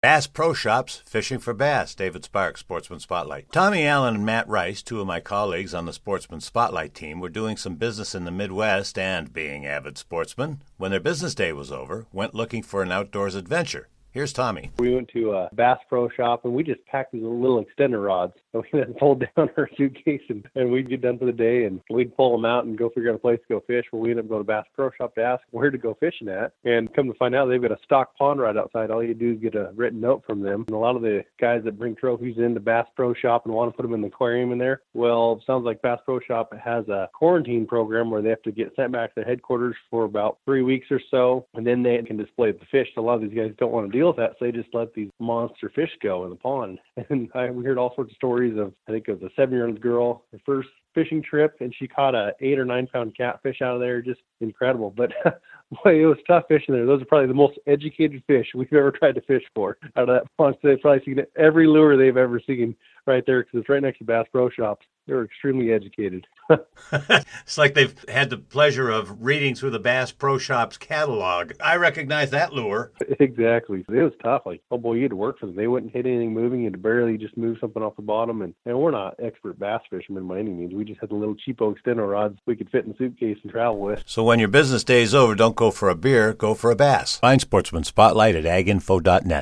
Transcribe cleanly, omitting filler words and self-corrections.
Bass Pro Shops, Fishing for Bass. David Sparks, Sportsman Spotlight. Tommy Allen and Matt Rice, two of my colleagues on the Sportsman Spotlight team, were doing some business in the Midwest and, being avid sportsmen, when their business day was over, went looking for an outdoors adventure. Here's Tommy. We went to a Bass Pro Shop, and we just packed these little extender rods. So we then pulled down our suitcase, and we'd get done for the day, and we'd pull them out and go figure out a place to go fish. Well, we ended up going to Bass Pro Shop to ask where to go fishing at, and come to find out they've got a stock pond right outside. All you do is get a written note from them. And a lot of the guys that bring trophies into Bass Pro Shop and want to put them in the aquarium in there, well, it sounds like Bass Pro Shop has a quarantine program where they have to get sent back to their headquarters for about 3 weeks or so, and then they can display the fish. So a lot of these guys don't want to deal with that, so they just let these monster fish go in the pond. And we heard all sorts of stories of, I think it was a 7-year-old girl, her first fishing trip, and she caught a 8 or 9 pound catfish out of there. Just incredible. But boy, it was tough fishing there. Those are probably the most educated fish we've ever tried to fish for out of that pond. So they've probably seen every lure they've ever seen right there, because it's right next to Bass Pro Shops. They're extremely educated. It's like they've had the pleasure of reading through the Bass Pro Shops catalog. I recognize that lure. Exactly. It was tough. Like, oh boy, you had to work for them. They wouldn't hit anything moving. You had to barely just move something off the bottom. And we're not expert bass fishermen by any means. We just had the little cheapo extender rods we could fit in the suitcase and travel with. So when your business day is over, don't go for a beer, go for a bass. Find Sportsman Spotlight at aginfo.net.